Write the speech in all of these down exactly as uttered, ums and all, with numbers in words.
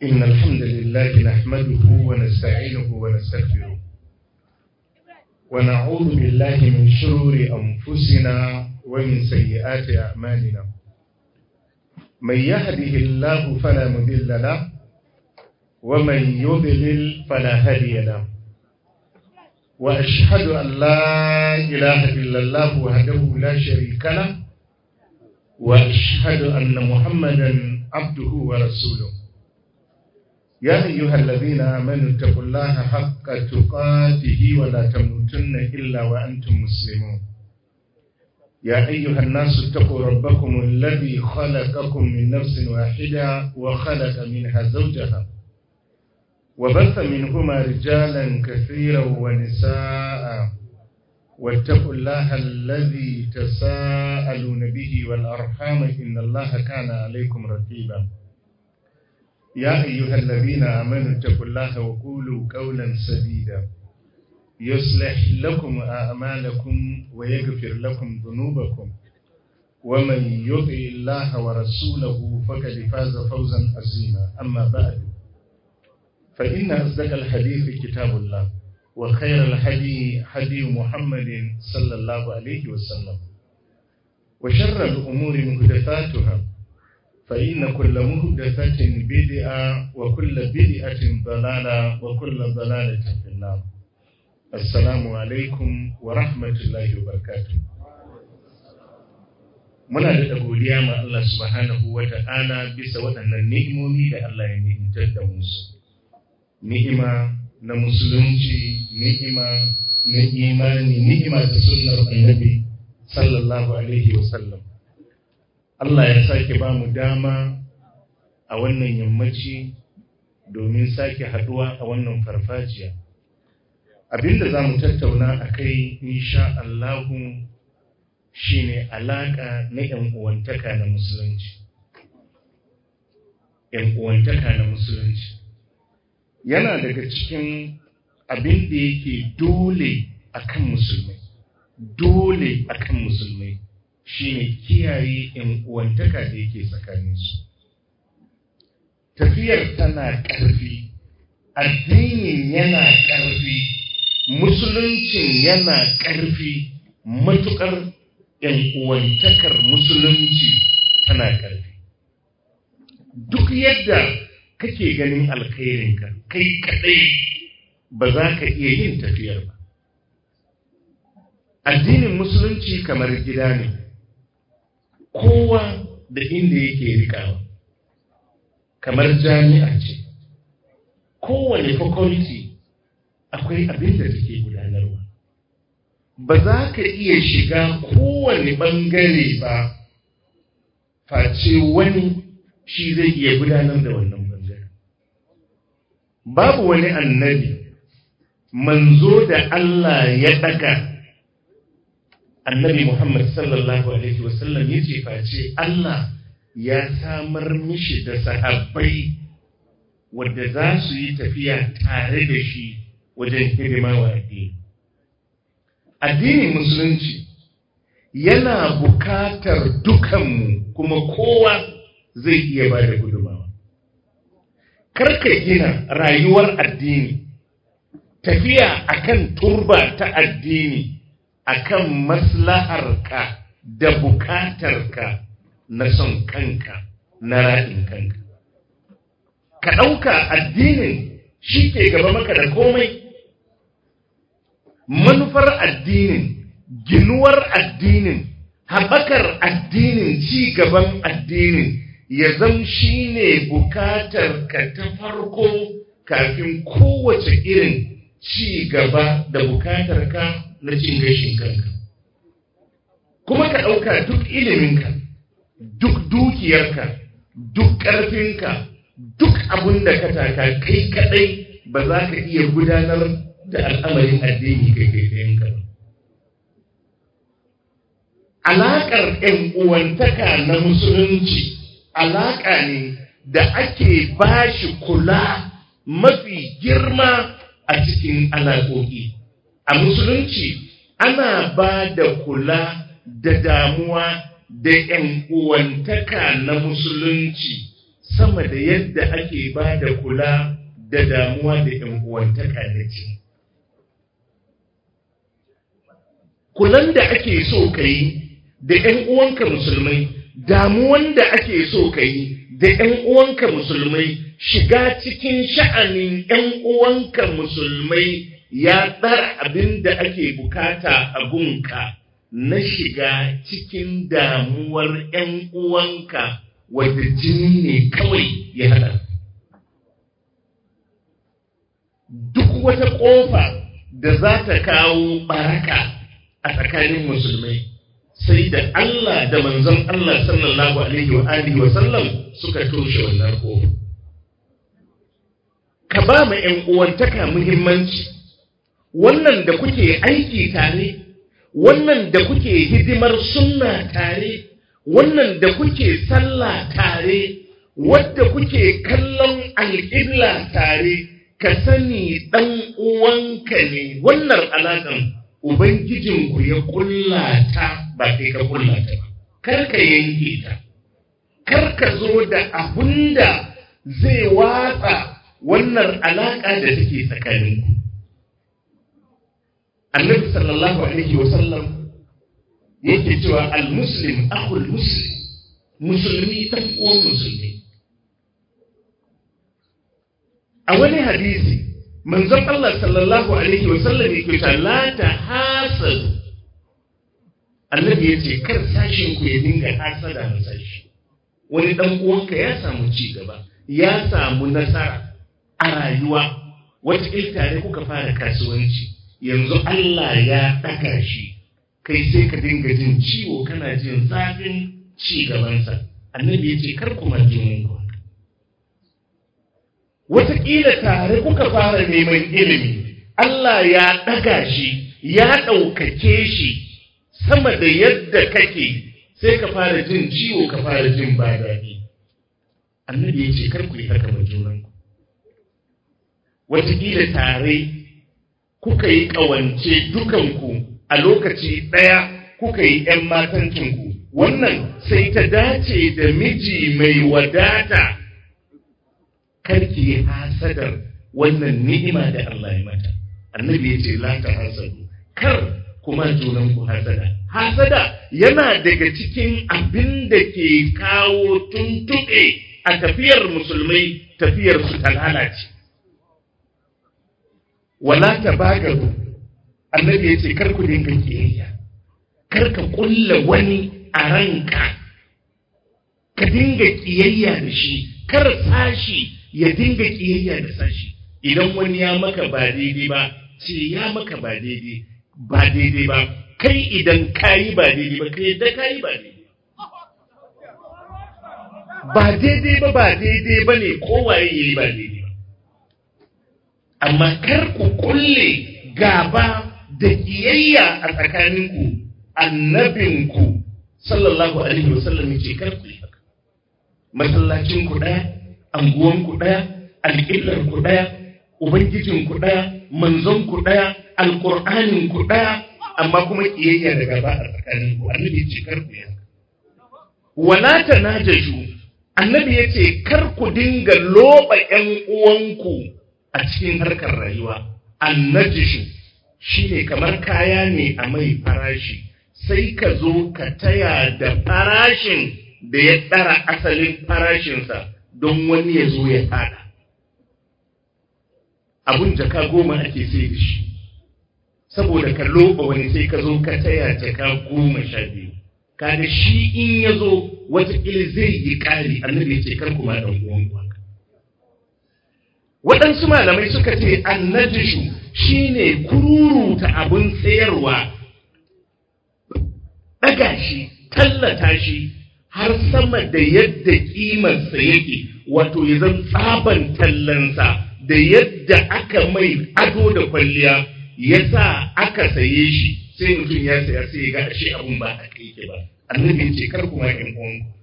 إن الحمد لله نحمده ونستعينه ونستغفره ونعوذ بالله من شرور أنفسنا ومن سيئات أعمالنا. من يهده الله فلا مضل له ومن يضلل فلا هادي له. وأشهد أن لا إله إلا الله وحده لا شريك له وأشهد أن محمدا عبده ورسوله. يا أيها الذين آمنوا اتقوا الله حق تقاته ولا تموتن إلا وأنتم مسلمون. يا أيها الناس اتقوا ربكم الذي خلقكم من نفس واحدة وخلق منها زوجها وبث منهما رجالا كثيرا ونساء واتقوا الله الذي تساءلون به والأرحام إن الله كان عليكم رقيبا. يا أيها الذين آمنوا اتقوا الله وقولوا قولا سديدا يصلح لكم أعمالكم ويغفر لكم ذنوبكم ومن يطع الله ورسوله فقد فاز فوزا عظيما. أما بعد فإن أصدق الحديث كتاب الله وخير الهدي هدي محمد صلى الله عليه وسلم وشر الأمور محدثاتها فإن كل محدثة بدعة وكل بدعة ضلالة وكل ضلالة في النار. السلام عليكم ورحمة الله وبركاته. muna da godiya ma Allah subhanahu wa ta'ala bisa waɗannan ni'imomi da Allah ya ni'imtar da musu. Ni'ima na musulunci, ni'ima na imani, ni'ima ta sunnar annabi sallallahu alaihi wa sallam. Allah ya sake ba mu dama a wannan yammaci domin sake haduwa a wannan farfajiya. Abinda za mu tattauna a kai insha Allahu shi ne alaƙa na ‘yan uwantaka na musulunci. ‘Yan uwantaka na musulunci yana daga cikin abin da yake dole akan musulmai, dole akan musulmai. Shi ne kiyaye ‘yan uwantaka da yake tsakaninsu. Tafiyar tana ƙarfi, addinin yana ƙarfi, musuluncin yana ƙarfi, matuƙar ‘yan uwantakar musulunci tana ƙarfi. Duk yadda kake ganin alkhairinka, kai kaɗai ba za ka iya yin tafiyar ba. Addinin musulunci kamar gida ne. Kowa da inda yake rikawa, kamar jami'a ce, kowane faculty akwai abin da take gudanarwa. Ba za ka iya shiga kowane ɓangare ba, face wani shi zai iya gudanar da wannan ɓangare. Babu wani annabi, manzo da Allah ya ɗaga Annabi Muhammad sallallahu Alaihi wasallam ya ce face Allah ya samar mishi da sahabbai wadda za su yi tafiya tare da shi wajen hidima wa addini. Addinin musulunci yana bukatar dukanmu kuma kowa zai iya ba da gudumawa. Karka gina rayuwar addini, tafiya akan turba ta addini akan maslaharka da bukatarka na son kanka, na ra'in kanka. Ka ɗauka addinin shi ke gaba maka da komai. Manufar addinin, ginuwar addinin, haɓakar addinin, ci gaban addinin ya zam shi ne bukatarka ta farko kafin kowace irin ci gaba da bukatarka na cin gashin kanka. Kuma ka ɗauka duk iliminka, duk dukiyarka, duk ƙarfinka, duk abin da ka taka kai kaɗai ba za ka iya gudanar da al'amarin addini kai kai ɗayanka ba. Alaƙar ‘yan uwantaka na musulunci alaƙa ne da ake ba shi kula mafi girma a cikin alaƙoƙi. A musulunci ana ba da kula da damuwa da ‘yan uwantaka na musulunci sama da yadda ake ba da kula da damuwa da ‘yan uwantaka na ce. Kulan da ake so ka yi da ‘yan uwanka musulmai, damuwan da ake so ka yi da ‘yan uwanka musulmai, shiga cikin sha'anin ‘yan uwanka musulmai ya tsara abin da ake bukata a gunka na shiga cikin damuwar ‘yan uwanka wadda jini ne kawai ya haɗa. Duk wata ƙofa da za ta kawo baraka a tsakanin musulmai, sai da Allah da manzon Allah sallallahu alaihi wa alihi wa sallam suka toshe wannan ƙofa. Ka ba ma ‘yan uwantaka muhimmanci, wannan da kuke aiki tare, wannan da kuke hidimar sunna tare, wannan da kuke sallah tare, wadda kuke kallon alƙibla tare, ka sani ɗan uwanka ne. Wannan alaƙan Ubangijinku ya ƙulla ta, ba kai ka ƙulla ta ba. Kar ka yanke ta, kar ka zo da abin da zai watsa wannan alaƙa da take tsakaninku. Annabi sallallahu alaihi wa sallam yake cewa al-muslim akhul muslim, musulmi dan uwan musulmi. A wani hadisi manzon Allah sallallahu alaihi wa sallam yake cewa la tahasad. Annabi yace kar sashin ku ya dinga hasada na sashi. Wani dan uwanka ya samu ci gaba, ya samu nasara a rayuwa, wata tare kuka fara kasuwanci, yanzu Allah ya ɗaga shi, kai sai ka dinga jin ciwo, kana jin zafin ci gabansa. Annabi ya ce kar ku marji ku. Wataƙila tare kuka fara neman ilimi, Allah ya ɗaga shi, ya ɗaukake shi sama da yadda kake, sai ka fara jin ciwo, ka fara jin ba daɗi. Annabi ya ce kar ku yi haka ma junanku. Wataƙila tare kuka yi ƙawance dukanku a lokaci ɗaya, kuka yi ‘yan matancinku, wannan sai ta dace da miji mai wadata. Karki yi hasadar wannan ni'ima da Allah ya mata. Annabi ya ce la ta hasadu, kar kuma junanku hasada. Hasada yana daga cikin abin da ke kawo tuntuɓe a tafiyar musulmai, tafiyar su ta lalace. Wala ta bagaru, annabi ya ce kar ku dinga kiyayya, kar ka kulla wani a ranka, ka dinga kiyayya da shi, kar sashi ya dinga kiyayya da sashi. Idan wani ya maka ba daidai ba, ce ya maka ba daidai ba daidai ba, kai idan kayi ba daidai ba, kai yadda kayi ba daidai ba daidai ba ba daidai ba ne, kowaye yayi ba daidai. Amma kar ku kulle gaba da kiyayya a tsakaninku. Annabinku sallallahu alaihi wasallam yace kar ku yi haka. Masallacin ku daya, anguwan ku daya, alƙiblar ku daya, ubangijin ku daya, manzon ku daya, alqur'anin ku daya, amma kuma kiyayya da gaba a tsakaninku. Annabi yace kar ku yi haka. Wala tanajashu, annabi yace kar ku dinga loba ƴan uwanku a cikin harkar rayuwa. Annajishu shine kamar kaya ne a mai farashi, sai ka zo ka taya da farashin da ya tsara asalin farashinsa don wani ya zo ya fada. Abun jaka goma ake sai da shi, saboda ka loba wani sai ka zo ka taya jaka goma sha biyu. Kaga shi in ya zo wataƙila zai yi ƙari. Annabi ya ce kar kuma ɗan uwanku. Waɗansu malamai suka ce annajishu shine kururuta abun tsayarwa, ɗaga shi, tallata shi har sama da yadda ƙimarsa yake, wato ya zan tsaban tallansa da yadda aka mai ado da kwalliya ya sa aka saye shi, sai mutum ya saya sai ya ga ashe abun ba a kai ke ba. Annabi ce kar kuma ƴan uwanku.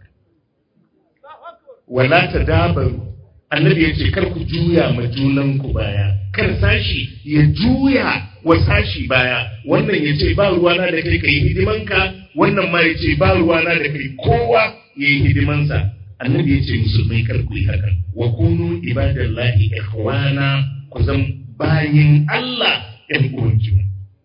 Wala ta dabaru, annabi ya ce kar ku juya ma junanku baya, kar sashi ya juya wa sashi baya. Wannan ya ce ba ruwana da kai ka yi hidimanka, wannan ma ya ce ba ruwana da kai, kowa ya yi hidimansa. annabi ya ce musulmai kar ku yi haka wa kunu ibadallahi ikhwana ku zam bayin Allah ɗan uwan juna.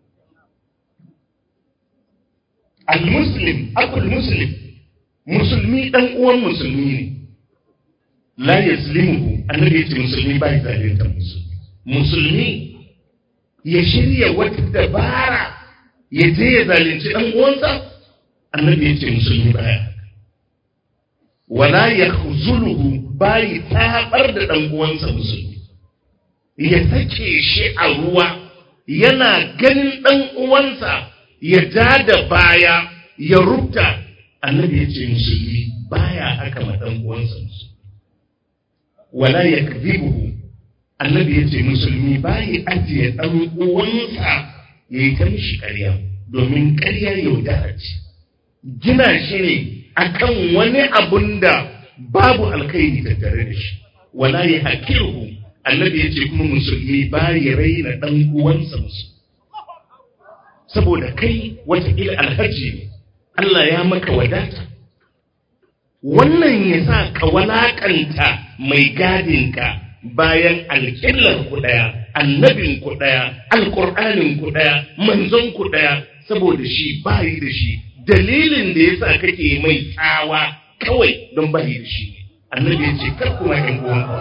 Al-muslim akul muslim, musulmi ɗan uwan musulmi ne. La yaslimuhu, annabi ya ce musulmi ba ya zalunta musulmi. Musulmi ya shirya wata dabara ya je ya zalunci ɗan uwansa, annabi ya ce musulmi ba ya haka. Wala yakhzuluhu, ba ya tabar da ɗan uwansa musulmi. Ya sake shi a ruwa yana ganin ɗan uwansa ya ja da baya ya rubta, annabi ya ce musulmi baya haka ma ɗan uwansa musulmi. Wala yakdhibuhu, annabi ya ce musulmi baya ajiye ɗan uwansa ya yi ta mishi ƙarya, domin ƙarya yaudara ce. Gina shi ne akan wani abun da babu alkhairi tattare da shi. Wala yahqiruhu, annabi ya ce kuma musulmi baya raina ɗan uwansa musulmi. Saboda kai wataƙila alhaji ne, Allah ya maka wadata, wannan ya sa ka walaƙanta mai gadinka bayan alƙillar ku ɗaya, annabin ku ɗaya, alƙur'anin ku ɗaya, manzon ku ɗaya, saboda shi bayi da shi. Dalilin da ya sa kake mai tsawa kawai don bayi da shi. Annabi ya ce kar kuma ɗan uwanku.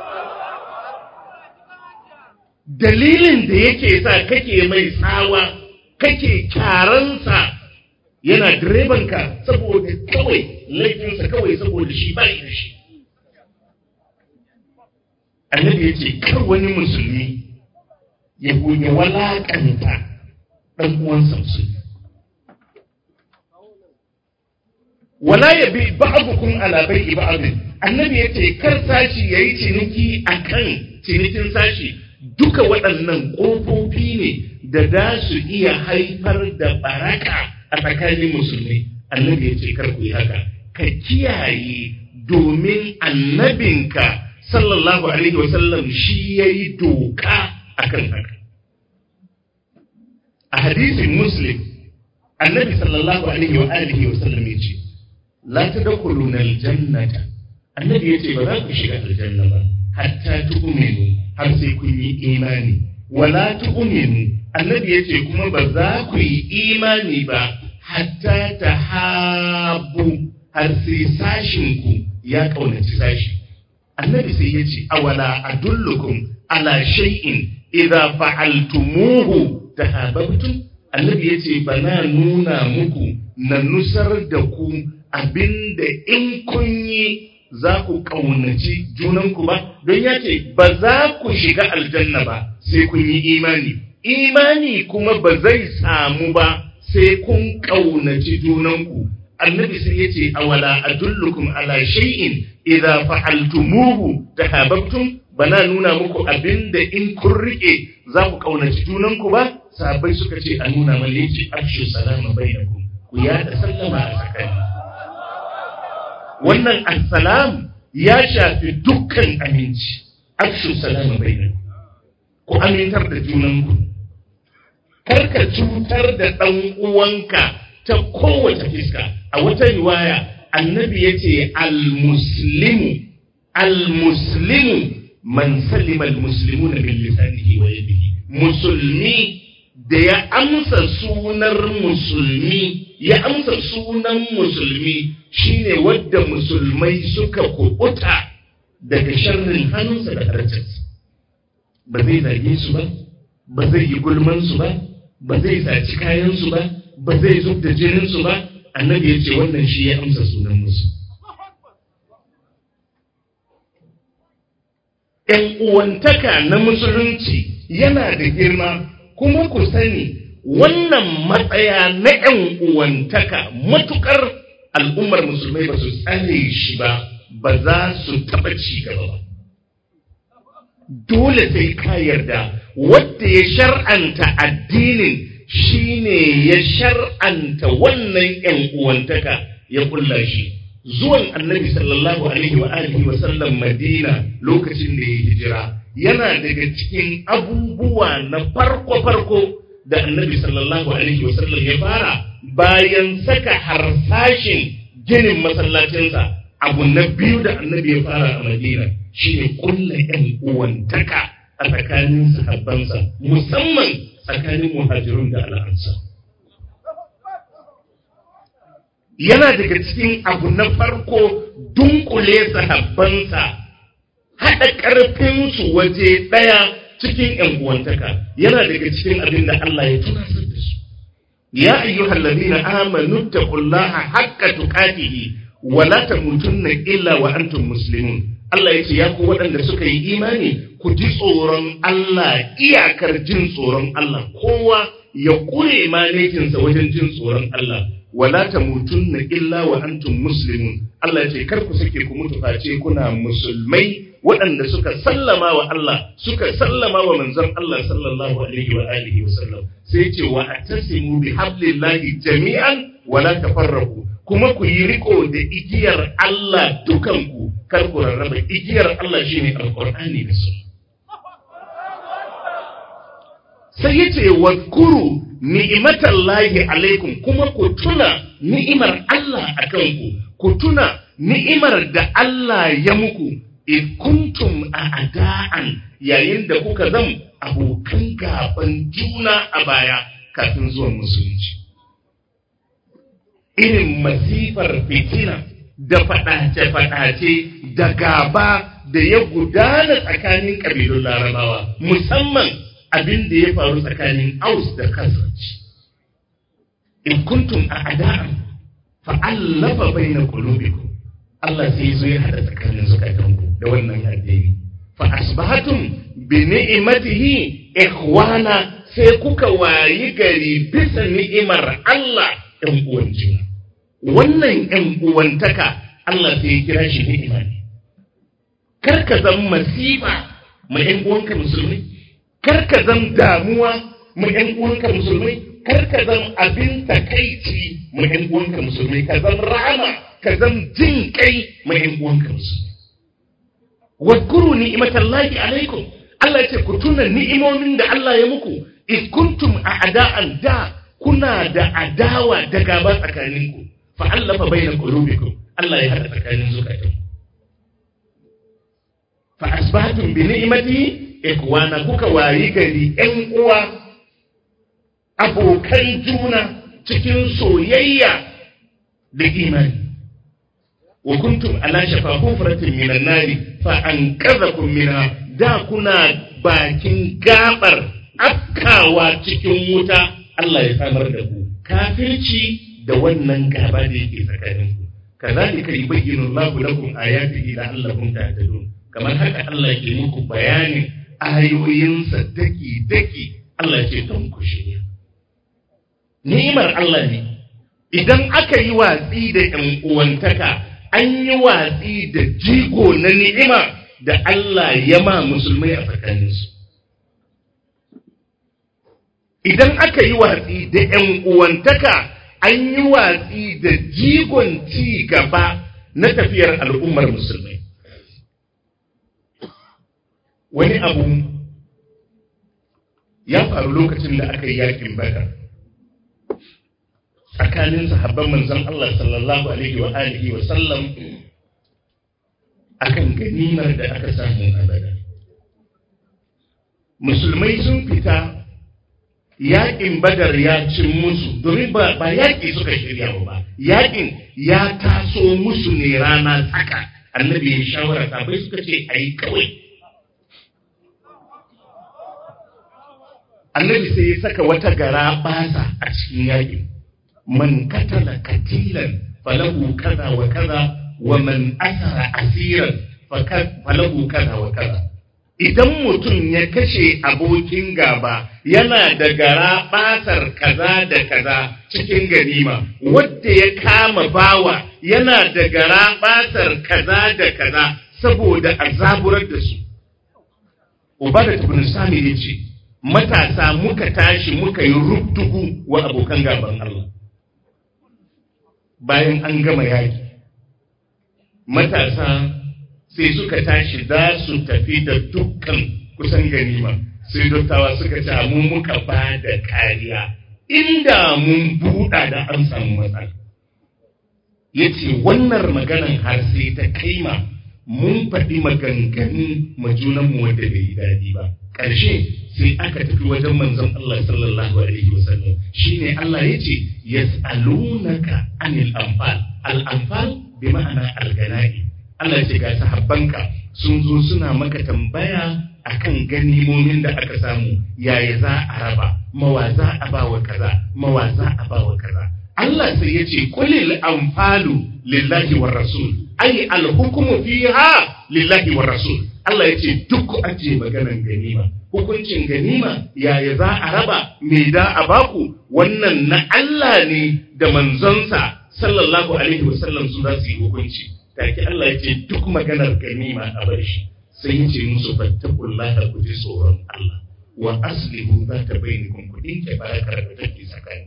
Dalilin da yake sa kake mai tsawa kake kyaransa yana direbanka saboda kawai laifinsa kawai saboda shi ba da shi. Annabi ya ce kar wani musulmi ya goge walakanta ɗan uwansa musulmi. Wala ya bi ba'dukum ala bai'i ba'd, annabi ya ce kar sashi yayi ciniki akan cinikin sashi. Duka waɗannan ƙofofi ne da za su iya haifar da baraka a tsakanin musulmi. Annabi ya ce kar ku yi haka, ka kiyaye, domin annabinka sallallahu alaihi wasallam shi ya yi doka akan haka. A hadisin Muslim, annabi sallallahu alaihi wa alihi wasallam ya ce la tadkhuluna aljannata, annabi ya ce ba za ku shiga aljanna ba hatta tu'minu, har sai kun yi imani. Wala tu'minu, annabi ya ce kuma ba za ku yi imani ba hatta tahabbu, har sai sashinku ya kaunaci sashi. Annabi sai ya ce awala adullukum ala shay'in idza fa'altumuhu tahabbtum, annabi ya ce bana nuna muku na nusar da ku abinda in kun yi za ku ƙaunaci junanku ba, don ya ce ba za ku shiga aljanna ba sai kun yi imani. Imani kuma ba zai samu ba sai kun ƙaunaci junanku. Annabi sai ya ce awala adullukum ala shay'in idza fa'altumuhu tahabbtum, bana nuna muku abinda in kun rike za ku ƙaunaci junanku ba. Sahabbai suka ce a nuna mana, yace afshu salama bainakum, ku yada sallama a tsakani. Wannan assalam ya shafi dukkan aminci. Afshu salama bainakum, ku amintar da junanku, karka cutar da ɗan uwanka ta kowace fiska. A wata riwaya annabi yace al-muslimu al-muslimu man salima al-muslimuna min lisanihi wa yadihi. Musulmi da ya amsa sunar musulmi, ya amsa sunan musulmi shine wadda musulmai suka kubuta daga sharrin hannunsa da harcensa. Ba zai zage su ba, ba zai yi gulman su ba, ba zai saci kayan su ba, ba zai zub da jinin su ba. Annabi ya ce wannan shi ya amsa sunan musu. ‘Yan uwantaka na musulunci yana da girma, kuma ku sani wannan matsaya na ‘yan uwantaka matukar al'ummar musulmai ba su tsare shi ba, ba za su taɓa ci gaba ba. Dole sai ka yarda wadda ya shar'anta addinin shine ya shar'anta wannan ‘yan uwantaka ya kulla shi. Zuwan annabi sallallahu alaihi wa alihi wa sallam Madina lokacin da ya hijira yana daga cikin abubuwa na farko-farko da annabi sallallahu alaihi wa sallam ya fara bayan saka harsashin ginin masallacinsa. abu na biyu da annabi ya fara a Madina shine kulla ƴan uwantaka a tsakanin sahabbansa, musamman tsakanin muhajirun da al'ansar. Yana daga cikin abu na farko dunkule sahabbansa, haɗa ƙarfinsu waje ɗaya cikin ƴan uwantaka. Yana daga cikin abin da Allah ya tunasar da su. Ya ayyuhal ladina amanu taqullaha haqqa tuqatihi wa la tamutunna illa wa antum muslimun. Allah yace ya ku waɗanda suka yi imani ku ji tsoron Allah iyakar jin tsoron Allah, kowa ya kure manekinsa wajen jin tsoron Allah. Wala tamutunna illa wa antum muslimun. Allah yace kar ku sake ku mutu face kuna musulmai waɗanda suka sallama wa Allah, suka sallama wa manzon Allah sallallahu alaihi wa alihi wa sallam. Sai ce wa atasimu bi hablillahi jami'an wa la tafarraqu. Kuma ku yi riko da igiyar Allah dukanku, kar ku rarraba. Igiyar Allah shine alqur'ani da sunna. Sai yace wadhkuru ni'matallahi alaikum, kuma ku tuna ni'imar Allah akan ku. Ku tuna ni'imar da Allah ya muku in kuntum a'da'an, yayin da kuka zam abokan gaban juna a baya kafin zuwan musulunci. Irin masifar fitina da faɗace-faɗace da gaba da ya gudana tsakanin ƙabilun Larabawa, musamman abin da ya faru tsakanin Aus da Khazraj. In kuntum a'da'an fa'allafa baina qulubikum, Allah sai zo ya hada tsakanin zukatanku da wannan addini. Fa asbahatum bi ni'matihi ikhwana, sai kuka wayi gari bisa ni'imar Allah ɗan uwan juna. Wannan ɗan uwantaka Allah sai ya kira shi ni'ima ne. Kar ka zama masifa ma ɗan uwanka musulmai, kar ka zama damuwa ma ɗan uwanka musulmai, kar ka zama abin takaici ma ɗan uwanka musulmai, ka zama rahama, ka zama jin kai ma ɗan uwanka musulmai. Wadkuru ni'matallahi alaikum, Allah ya ce ku tuna ni'imomin da Allah ya muku. Iz kuntum a'da'an, da kuna da adawa da gaba tsakaninku, fa allafa baina qulubikum, Allah ya hada tsakanin zukatanku. Fa asbahtum bi ni'mati ikwana, kuka wayi gari ƴan uwa, abokan juna cikin soyayya da imani. Wa kuntum ala shafa hufratin minan nari fa anqadhakum minha, da kuna bakin gabar afkawa cikin wuta, Allah ya samar da ku. Kafirci da wannan gaba da yake tsakanin ku. Kazalika yubayyinu Allahu lakum ayatihi la'allakum tahtadun. Kamar haka Allah ke muku bayanin ayoyinsa daki daki, Allah ce don ku shirya. Ni'imar Allah ne. Idan aka yi watsi da ƴan uwantaka, an yi watsi da jigo na ni'ima da Allah ya ma musulmai a tsakaninsu. Idan aka yi watsi da ƴan uwantaka, an yi watsi da jigon ci gaba na tafiyar al'ummar musulmai. Wani abu ya faru lokacin da aka yi yakin Badar tsakanin sahabban manzon Allah sallallahu alaihi wa alihi wa sallam akan ganimar da aka samu a Badar. Musulmai sun fita yaƙin Badar ya cin musu, domin ba, ba yaƙi suka shirya ba, yaƙin ya taso musu ne rana tsaka. Annabi ya shawara, sabai suka ce a yi kawai. Annabi sai ya saka wata gara basa a cikin yaƙin. Man katala katilan falahu kaza wa kaza, wa man asara asiran falahu kaza wa kaza. Idan mutum ya kashe abokin gaba, yana da gara basar kaza da kaza cikin ganima, wadda ya kama bawa yana da gara basar kaza da kaza saboda azaburar da su. Ubadat ibn Sami yace, matasa muka tashi muka yi rubdugu wa abokan gaban Allah. Bayan an gama yaki, matasa sai suka tashi za su tafi da dukkan kusan ganima, sai dottawa suka ce mu muka ba da kariya, inda mun buɗa da an samu matsala. yace wannan maganan har sai ta kaima mun faɗi maganganu majunanmu wanda bai yi daɗi ba. Ƙarshe sai aka tafi wajen manzon Allah sallallahu alaihi wasallam, shine Allah yace yas'alunaka anil anfal. Al anfal bi ma'ana al gana'i. Allah yace ga sahabbanka sun zo suna maka tambaya akan ganimomin da aka samu, yaya za a raba, mawa za a bawa kaza, mawa za a bawa kaza. Allah sai yace qulil anfalu lillahi war rasul, ai al hukmu fiha lillahi war rasul. Allah ya ce duk aje maganan ganima, hukuncin ganima yaya za a raba, me da a baku, wannan na Allah ne da manzonsa sallallahu alaihi wasallam su za su yi hukunci. Take Allah ya ce duk maganar ganima a bar shi, sai ya ce musu fattakullaha, ku ji tsoron Allah, wa aslihu zata bainakum, ku dinke barakar da take tsakanin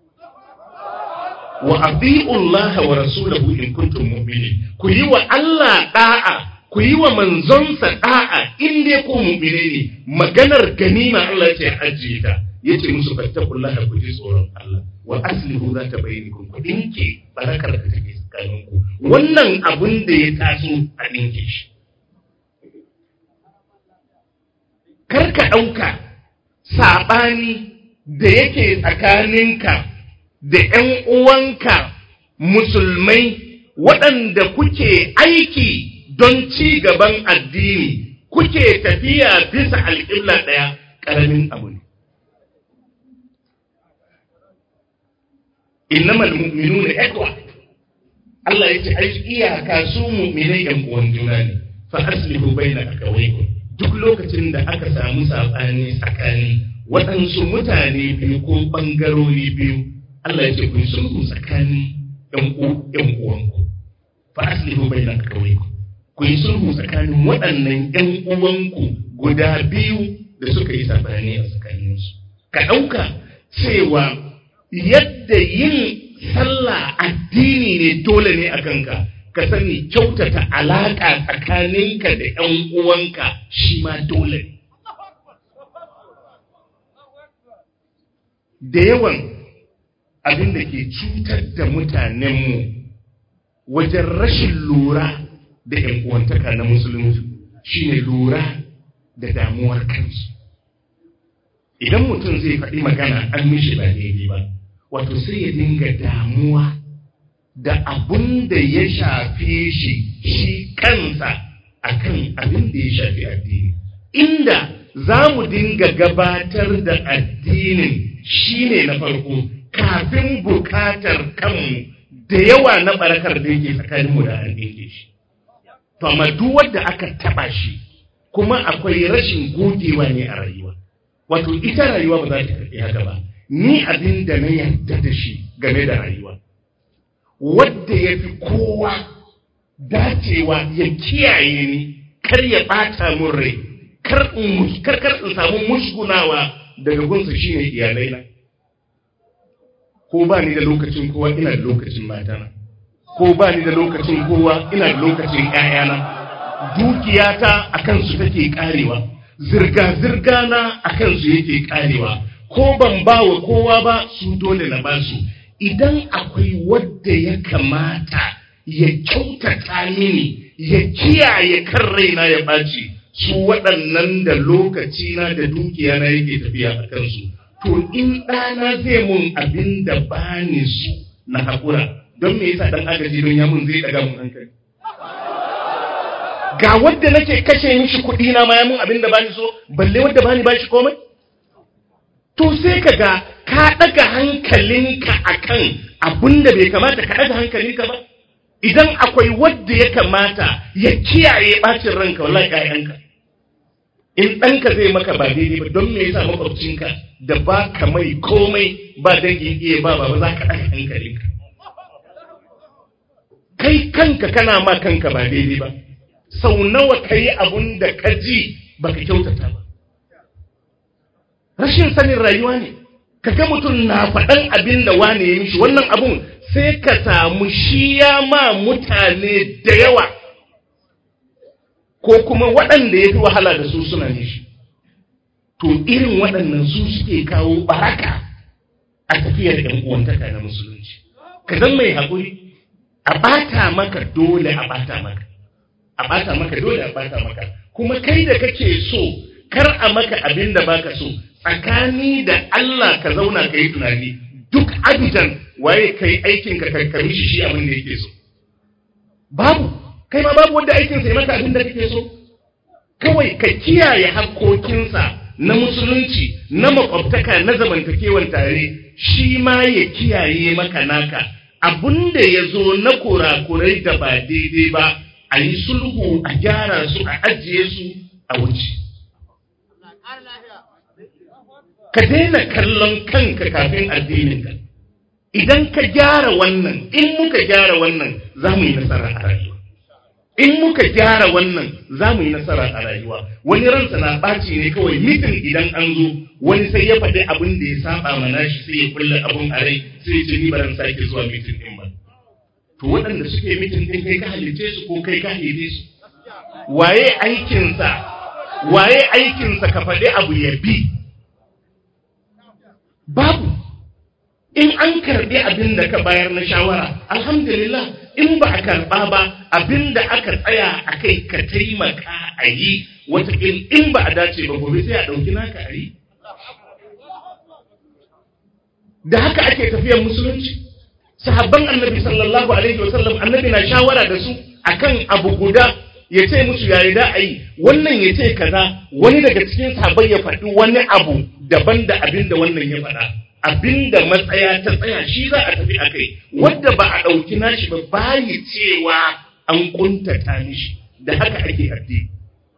wa adi'u Allah wa rasulahu in kuntum mu'minin. Ku yi wa Allah da'a, ku yi wa manzonsa da'a in dai ku mu'mine ne. Maganar ganima Allah ce ajiye ta, yace musu fattakullaha, ku ji tsoron Allah, wa aslihu zata bainakum, ku dinke barakar da take tsakaninku. Wannan abun da ya taso a dinke shi. Karka dauka sabani da yake tsakaninka da ‘yan uwanka musulmai waɗanda kuke aiki don ci gaban addini, kuke tafiya bisa alƙibla ɗaya, ƙaramin abu ne. Innamal mu'minuna ikhwa. Allah ya ce ai iyaka su mu'minai ‘yan uwan juna ne, fa aslihu baina akawaykum. Duk lokacin da aka samu saɓani tsakani waɗansu mutane biyu ko ɓangarori biyu, Allah ya ce ku yi sulhu tsakanin ‘yan uwanku, fa aslihu baina akawaykum. Ku yi sulhu tsakanin waɗannan ‘yan uwanku guda biyu da suka yi sabani a tsakaninsu. Ka ɗauka cewa yadda yin sallah addini ne dole ne a kanka, ka sani kyautata alaƙa tsakaninka da ‘yan uwanka shi ma dole ne. Da yawan abin da ke cutar da mutanenmu wajen rashin lura da ‘yan uwantaka na musulunci shine lura da damuwar kansu. Idan mutum zai faɗi magana an mishi ba daidai ba, wato sai ya dinga damuwa da abin da ya shafe shi shi kansa akan abin da ya shafi addini. Inda za mu dinga gabatar da addinin shine na farko kafin bukatar kanmu, da yawa na barakar da yake tsakaninmu da an dinke shi. To amma duk wanda aka taba shi kuma akwai rashin gogewa ne a rayuwa. Wato ita rayuwa ba za ta karɓi haka ba. Ni abin da na yarda da shi game da rayuwa, wanda ya fi kowa dacewa ya kiyaye ni, kar ya ɓata mun rai, kar in kar kar in samu musgunawa daga gunsa shine iyalaina. Ko ba ni da lokacin kowa, ina da lokacin matana. Ko ba ni da lokacin kowa, ina da lokacin ƴaƴana. Dukiyata a kansu take karewa, zirga-zirga na a kansu yake karewa. Ko ban ba wa kowa ba, su dole na ba su. Idan akwai wadda ya kamata ya kyautata mini, ya kiyaye kan raina ya ɓaci, su waɗannan da lokacina da dukiyana yake tafiya a kansu. To in ɗana zai mun abin da ba ni su na haƙura, don me yasa ɗan agaji don ya mun zai ɗaga mun hankali? Ga wadda nake kashe mishi kuɗi na ma ya mun abin da ba ni so, balle wadda ba ni ba shi komai? To sai ka ga ka ɗaga hankalinka akan abin da bai kamata ka ɗaga hankalinka ba. Idan akwai wadda ya kamata ya kiyaye ɓacin ranka, wallahi ƴaƴanka. In ɗanka zai maka ba daidai ba, don me yasa makwabcinka da ba ka mai komai ba dangin iya ba ba za ka ɗaga hankalinka? Kai kanka kana ma kanka ba daidai ba. Sau nawa ka yi abun da ka ji ba ka kyautata ba. Rashin sanin rayuwa ne. Ka ga mutum na faɗan abin da wane ya mishi, wannan abun sai ka samu shi ya ma mutane da yawa, ko kuma waɗanda ya fi wahala da su suna nishi. To irin waɗannan su suke kawo baraka a tafiyar ‘yan uwantaka na musulunci. Ka zan mai haƙuri, a bata maka dole a bata maka a bata maka dole a bata maka kuma kai da kake so kar a maka abin da baka so tsakani da Allah ka zauna ka yi tunani duk abidan waye kai aikin ka karkami shi shi abin da yake so babu kai ma babu wanda aikin sa ya maka abin da kake so kawai ka kiyaye hakkokinsa na musulunci na makwabtaka na zamantakewan tare shi ma ya kiyaye maka naka abinda ya zo na kurakurai da ba daidai ba a yi sulhu a gyara su a ajiye su a wuce ka daina kallon kanka kafin addininka idan ka gyara wannan in muka gyara wannan za mu yi nasara a rayuwa in muka gyara wannan za mu yi nasara a rayuwa wani ransa na ɓaci ne kawai mitin idan an zo wani sai ya faɗi abin da ya saba mana shi sai ya kulle abun a rai sai ya ce ni baran sake zuwa mitin din ba to waɗanda suke mitin din kai ka halice su ko kai ka halice su waye aikinsa waye aikinsa ka faɗi abu ya bi babu in an karɓi abin da ka bayar na shawara alhamdulillah in ba a karɓa ba abin da aka tsaya a kai ka taimaka a yi wataƙil in ba a dace ba gobe sai a ɗauki naka a yi da haka ake tafiyar musulunci sahabban annabi sallallahu alaihi wasallam annabi na shawara da su akan abu guda ya ce musu yayi da a yi wannan ya ce kaza wani daga cikin sahabbai ya faɗi wani abu daban da abin da wannan ya faɗa abinda matsaya ta tsaya shi za a tafi a kai wadda ba a ɗauki nashi ba bayi cewa an kuntata mishi da haka ake addini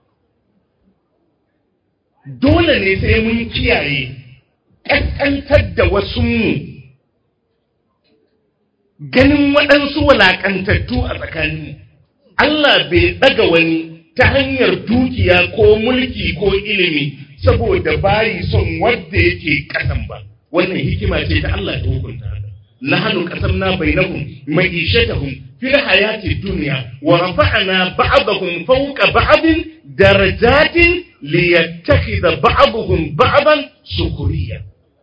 dole ne sai mun kiyaye ƙasƙantar da wasu mu ganin waɗansu walaƙantattu a tsakaninmu Allah bai ɗaga wani ta hanyar dukiya ko mulki ko ilimi saboda bayi son wadda yake ƙasan ba wannan hikima ce ta Allah ta hukunta haka nahnu qasamna bainahum ma'ishatahum fil hayati dunya wa rafa'na ba'dahum fawqa ba'din darajatin liyattakhidha ba'dahum ba'dan sukhriya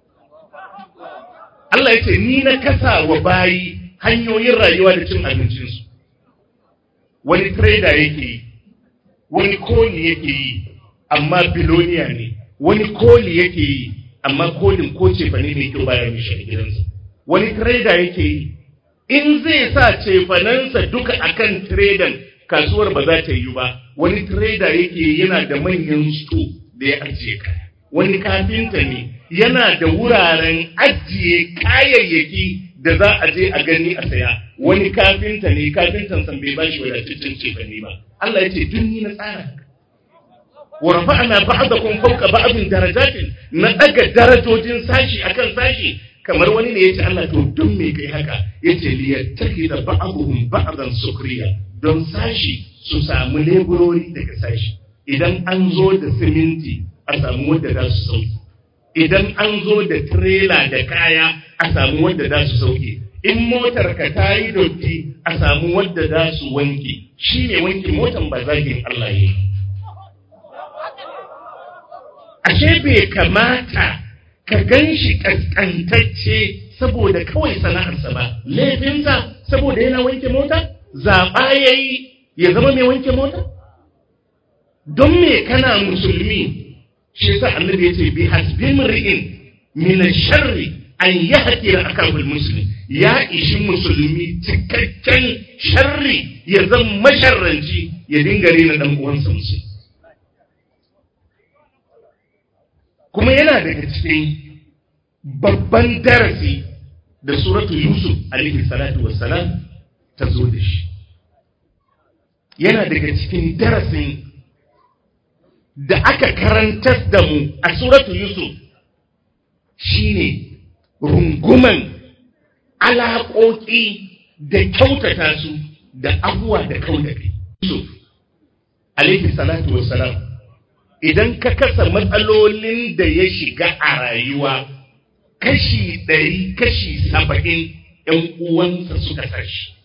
Allah yace ni na kasa wa bayi hanyoyin rayuwa da cin abincin su wani trader yake yi wani koli yake yi amma biloniya ne wani koli yake yi amma kolin ko cefane mai kyau baya mishi a gidansa wani trader yake yi in zai sa cefanensa duka akan trader kasuwar ba za ta yi ba wani trader yake yana da manyan sto da ya ajiye kaya wani kafinta ne yana da wuraren ajiye kayayyaki da za a je a gani a saya wani kafinta ne kafintan san bai bashi wadataccen cefane ba Allah ya ce dun ni na tsara ورفعنا بعضكم فوق بعض درجات na daga darajojin sashi akan sashi kamar wani ne yace Allah to don me kai haka yace liyattakhidha ba'dhum ba'dan sukriya don sashi su samu leburori daga sashi idan an zo da siminti a samu wanda za su sauke idan an zo da trailer da kaya a samu wanda za su sauke in motar ka tayi dotti a samu wanda za su wanke shine wanke motan ba zagin Allah yake ashe bai kamata ka gan shi kaskantacce saboda kawai sana'arsa ba laifinsa saboda yana wanke mota zaɓa ya yi ya zama mai wanke mota don me kana musulmi shi sa annabi ya ce bi hasbin ri'in min sharri an yahqira akabul muslim ya ishi musulmi cikakken sharri ya zama masharranci ya dinga rena dan uwansa musulmi kuma yana daga cikin babban darasi da suratu Yusuf alaihi salatu wassalam ta zo da shi yana daga cikin darasin da aka karantar da mu a suratu Yusuf shine runguman alaƙoƙi da kyautata su da abuwa da kaudakai Yusuf alaihi salatu wassalam idan ka kasa matsalolin da ya shiga a rayuwa kashi ɗari kashi saba'in ‘yan uwansa suka sashi.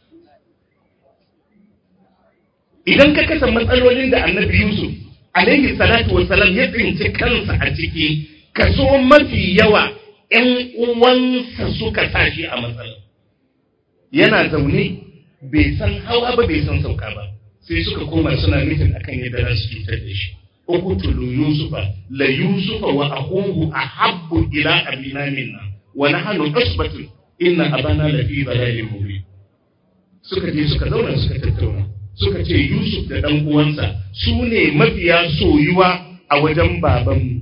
Idan ka kasa matsalolin da annabi Yusuf alaihi salatu wassalam ya tsinci kansa a ciki kaso mafi yawa ‘yan uwansa suka sashi a matsala. Yana zaune bai san hawa ba bai san sauka ba, sai suka koma suna mitin akan yadda za su cutar da shi. Uqtulu Yusufa la Yusufa wa akhuhu ahabbu ila abina minna wa nahnu usbatun inna abana la fi dalalin mubin. Suka je suka zauna suka tattauna, suka ce Yusuf da dan uwansa su ne mafiya soyuwa a wajen babanmu.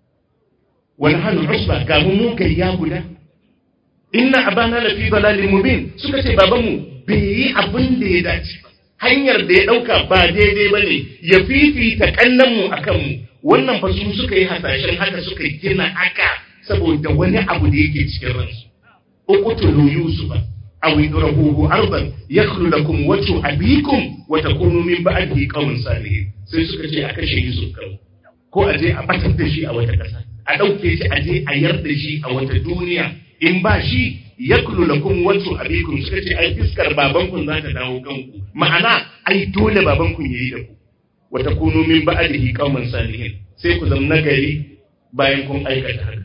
Wa nahnu usba, ga mu gayya guda. Inna abana la fi dalalin mubin. Suka ce babanmu bai yi abin da ya dace ba, hanyar da ya ɗauka ba daidai ba ne, ya fifita ƙannanmu a kanmu. Wannan fa su suka yi hasashen haka, suka gina haka saboda wani abu da yake cikin ransu. Uqtulu Yusufa aw idrahuhu ardan yakhlu lakum wajhu abikum wa takunu min ba'dihi qauman salihin. Sai suka ce a kashe Yusuf kawai, ko a je a batar da shi a wata ƙasa, a ɗauke shi a je a yar da shi a wata duniya. In ba shi yaklu lakum wajhu abikum, suka ce ai fiskar babanku za ta dawo kanku, ma'ana ai dole babanku yayi da ku. Wa takunu min ba'dihi qauman salihin, sai ku zama nagari bayan kun aikata haka.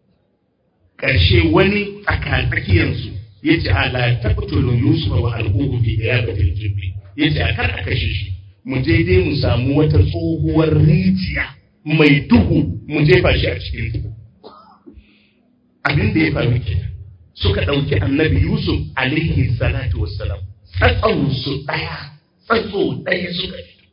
Karshe wani tsakatsakiyan su yace ala taqtulu yusufa wa alquhu fi ghayabatil jubbi, yace a kar a kashe shi, mu je dai mu samu wata tsohuwar rijiya mai duhu mu jefa shi a cikin ta. Abin da ya faru kenan, suka ɗauki annabi Yusuf alaihi salatu wassalam, tsatson su ɗaya, tsatso ɗaya suka fito.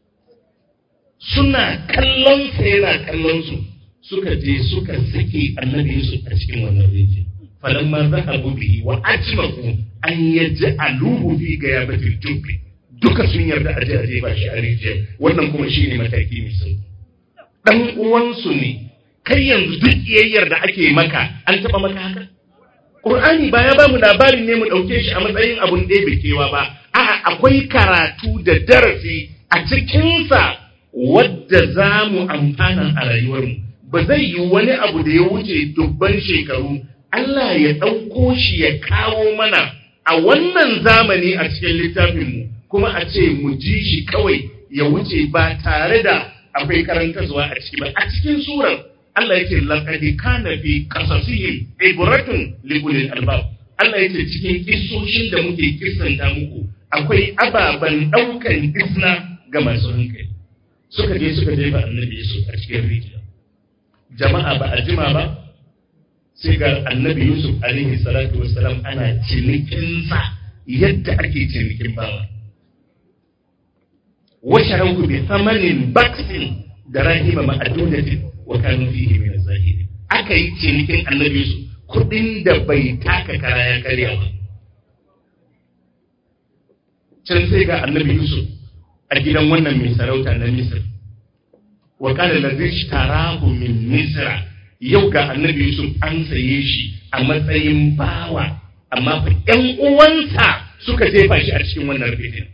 Suna kallon sa yana kallon su, suka je suka sake annabi Yusuf a cikin wannan rijiya. Falamma zahabu bihi wa ajmaku an yaj'aluhu fi ghayabatil jubbi, duka sun yarda a je a jefa shi a rijiya. Wannan kuma shine mataki mai sauki. Dan uwansu ne. Kai yanzu duk iyayyar da ake maka an taba maka haka? Qur'ani ba ya ba mu labarin ne mu dauke shi a matsayin abun ɗebe kewa ba. A'a, akwai karatu da darasi a cikin sa wadda za mu amfana a rayuwarmu. Ba zai yi wani abu da ya wuce dubban shekaru Allah ya ɗauko shi ya kawo mana a wannan zamani a cikin littafinmu, kuma a ce mu ji shi kawai ya wuce ba tare da akwai karantarwa a ciki ba. A cikin surar Allah yake laqad kana fi qasasihim ibratun li ulil albab. Allah yake cikin kissoshin da muke kissanta muku akwai ababan daukan isna ga masu hankali. Suka je suka jefa annabi Yusuf a cikin rijiya. Jama'a ba a jima ba sai ga annabi Yusuf alaihi salatu wassalam ana cinikin sa yadda ake cinikin bawa. Wa sharanku bi thamanin baksin da rahima ma'adudatin wa kanu fihi min az-zahiri. Aka yi cinikin annabi Yusuf kudin da bai taka kara ya karya ba. Can sai ga annabi Yusuf a gidan wannan mai sarauta na Misr. Wa qala allazi ishtarahu min Misra, yau ga annabi Yusuf an saye shi a matsayin bawa, amma fa ƴan uwansa suka jefa shi a cikin wannan fitin.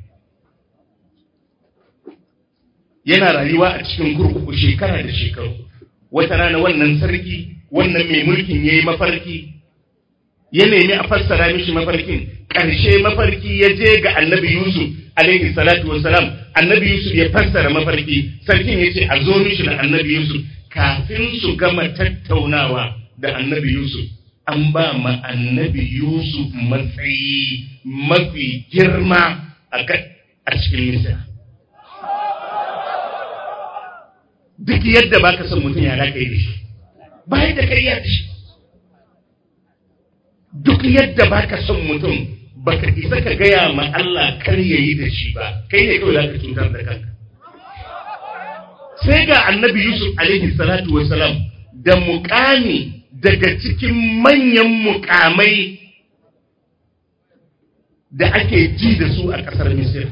Yana rayuwa a cikin kurkuku shekara da shekaru. Wata rana wannan sarki, wannan mai mulkin yayi mafarki, ya nemi a fassara mishi mafarkin. Ƙarshe mafarki ya je ga annabi Yusuf alaihi salatu wassalam. Annabi Yusuf ya fassara mafarki, sarkin ya ce a zo mishi da annabi Yusuf. Kafin su gama tattaunawa da annabi Yusuf, an ba ma annabi Yusuf matsayi mafi girma a cikin Misra. Duk yadda baka son mutum ya raka yi da shi, ba yadda ka iya da shi. Duk yadda baka son mutum baka isa ka gaya ma Allah kar yayi da shi ba, kai ne kawai zaka cutar da kanka. Sai ga annabi Yusuf alaihi salatu wassalam da muƙami daga cikin manyan muƙamai da ake ji da su a ƙasar Misir.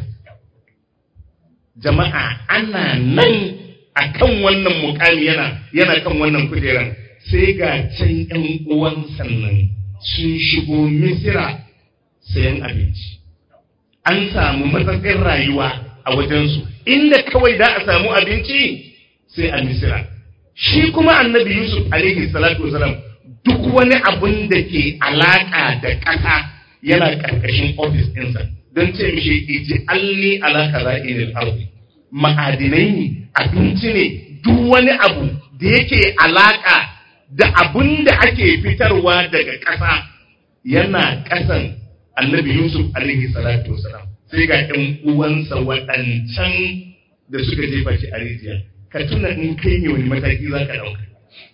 Jama'a ana nan a kan wannan muƙami yana yana kan wannan kujeran, sai ga can ƴan uwan sannan sun shigo Misira sayan abinci. An samu matsatsin rayuwa a wajensu, inda kawai da a samu abinci sai a Misira. Shi kuma annabi Yusuf alaihi salatu wasalam duk wani abun da ke alaka da ƙasa yana ƙarƙashin ofis ɗinsa, don ce mishi iji alli alaka ra'inin arzi. Ma'adinai ne, abinci ne, duk wani abu da yake alaka da abun da ake fitarwa daga ƙasa yana ƙasan annabi Yusuf alaihi salatu wasalam. sai ga ɗan uwansa waɗancan da suka jefa shi a rijiya. Ka tuna in kai ne wani mataki za ka ɗauka.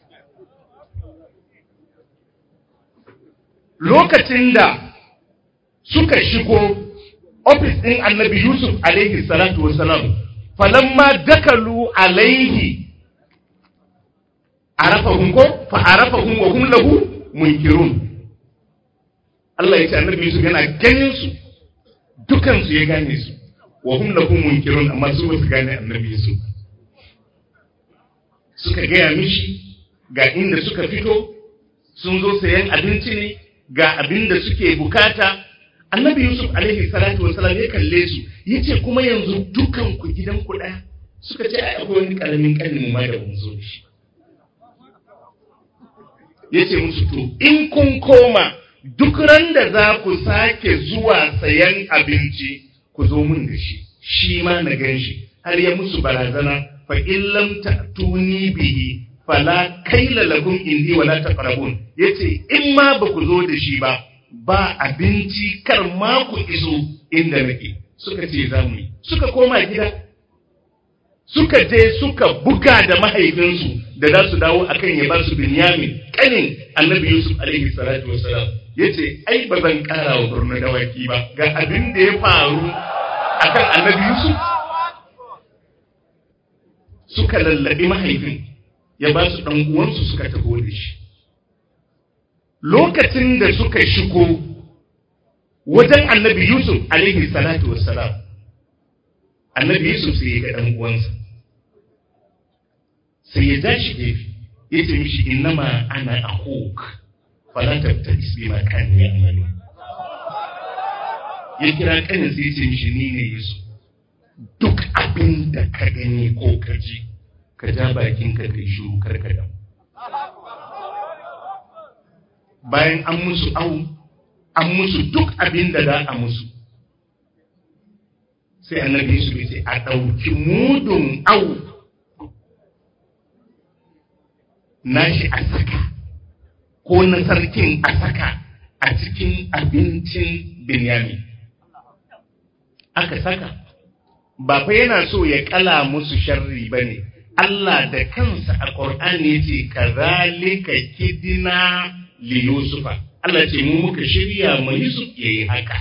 Lokacin da suka shigo ofis ɗin annabi Yusuf alaihi salatu wasalam, falamma dakalu alaihi arafahum ko fa arafahum wa hum lahu munkirun. Allah ya ce annabi Yusuf yana ganin su, dukan su ya gane su, wa hum lahu munkirun, amma su ba su gane annabi Yusuf. Suka gaya mishi ga inda suka fito, sun zo sayan abinci ne, ga abin da suke bukata. Annabi Yusuf alaihi salatu wasalam ya kalle su, yace kuma yanzu dukan ku gidan ku ɗaya. Suka ce ai akwai wani karamin kanin mu ma da mun zo da shi. Yace musu to in kun koma duk ran da za ku sake zuwa sayan abinci ku zo mun da shi, shi ma na gan shi. Har ya musu barazana, fa in lam ta'tuni bihi fala kaila lakum indi wala taqrabun. Yace in ma ba ku zo da shi ba, ba abinci, kar ma ku iso inda nake. Suka ce za mu yi. Suka koma gida, suka je suka buga da mahaifinsu da za su dawo akan ya ba su Binyamin kanin annabi Yusuf alaihi salatu wasalam. Yace ai ba zan kara wa Borno dawaki ba, ga abin da ya faru akan annabi Yusuf. Suka lallabi mahaifin, ya ba su ɗan uwansu suka taho da shi. Lokacin da suka shigo wajen annabi Yusuf alaihi salatu wassalam, annabi Yusuf sai ya ga ɗan uwansa, sai ya ja shi gefe, ya ce mishi innama ana akhuk fala tabta'is bima kanu ya'malu. Ya kira kanin sai ya ce mishi ni ne Yusuf, duk abin da ka gani ko ka ji ka ja bakinka kai shiru karka damu. Bayan an musu au, an musu duk abin da za a musu, sai annabi su ce a ɗauki mudun au nashi a saka, ko na sarkin a saka a cikin abincin Binyamin. Aka saka, ba fa yana so ya kala musu sharri ba ne. Allah da kansa a Ƙur'ani ya ce kazalika kidina li Yusufa. Allah ce mu muka shirya ma Yusuf yayi haka.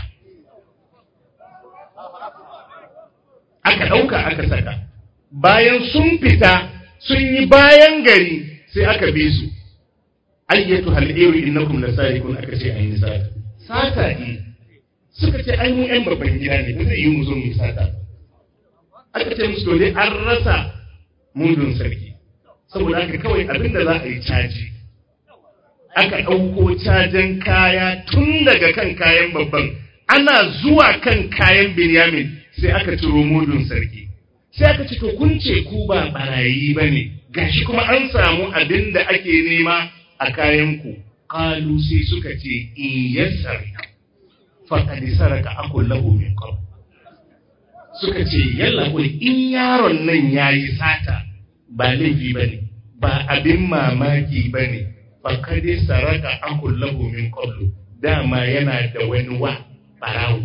Aka ɗauka aka saka. Bayan sun fita sun yi bayan gari sai aka bi su. Ayyatu hal'iru innakum lasarikun, aka ce ayi sata. Sata ne. Suka ce ai mu ƴan babban gida ne, ba zai yi mu zo mu sata. Aka ce musu dole an rasa mudun sarki, saboda haka kawai abin da za a yi caji. Aka ɗauko cajen kaya tun daga kan kayan babban, ana zuwa kan kayan Binyamin sai aka ciro mudun sarki. Sai aka ce to kun ce ku ba barayi ba ne, gashi kuma an samu abin da ake nema a kayanku. Kalu sai suka ce in yassarka faqad saraka akul lahu min qabl. Suka ce yalla kul in yaron nan yayi sata ba laifi bane, ba abin mamaki bane, faqad saraka akul lahu min qabl, dama yana da wani wa barawo.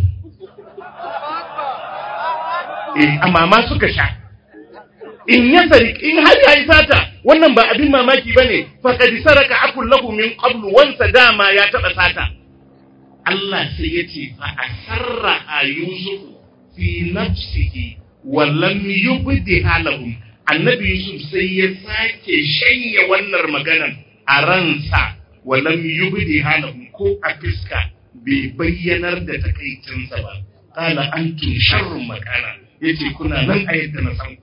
Eh amma ma suka sha in ya sarik in har yayi sata wannan ba abin mamaki bane, faqad saraka akul lahu min qabl, wansa dama ya taba sata. Allah sai ya ce fa asarra a Yusuf fi nafsihi wa lam yubdiha lahum. Annabi Yusuf sai ya sake shanye wannan maganar a ransa, wa lam yubdiha lahum, ko a fiska bai bayyanar da takaicinsa ba. Qala antum sharrun makana, yace kuna nan a yadda na san.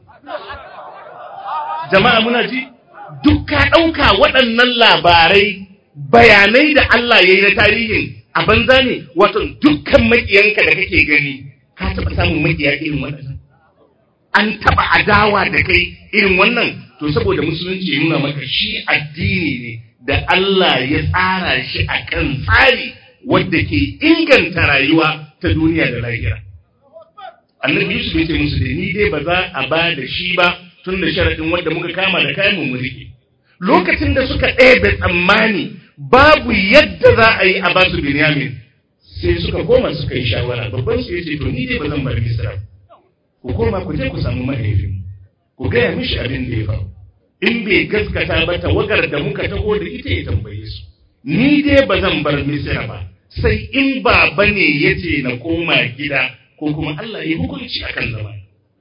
Jama'a muna ji, duk ka dauka waɗannan labarai bayanai da Allah yayi na tarihin a banza ne. Wato dukkan makiyanka da kake gani, ka taɓa samun makiya irin waɗannan? An taɓa adawa da kai irin wannan? To saboda musulunci ya nuna maka shi addini ne da Allah ya tsara shi a kan tsari wadda ke inganta rayuwa ta duniya da lahira. Annabi Yusuf ya ce musu da ni dai ba za a ba da shi ba, tun da sharaɗin wadda muka kama da kayan mu rike. Lokacin da suka ɗebe tsammani babu yadda za a yi a basu Binyamin, sai suka koma suka yi shawara babban su yace to ni dai ba zan bar Misra ku koma ku je ku samu mahaifin ku gaya mishi abin da ya faru in bai gaskata ba tawagar da muka taho da ita ya tambaye su ni dai ba zan bar Misra ba sai in baba ne yace na koma gida ko kuma Allah ya hukunci akan zama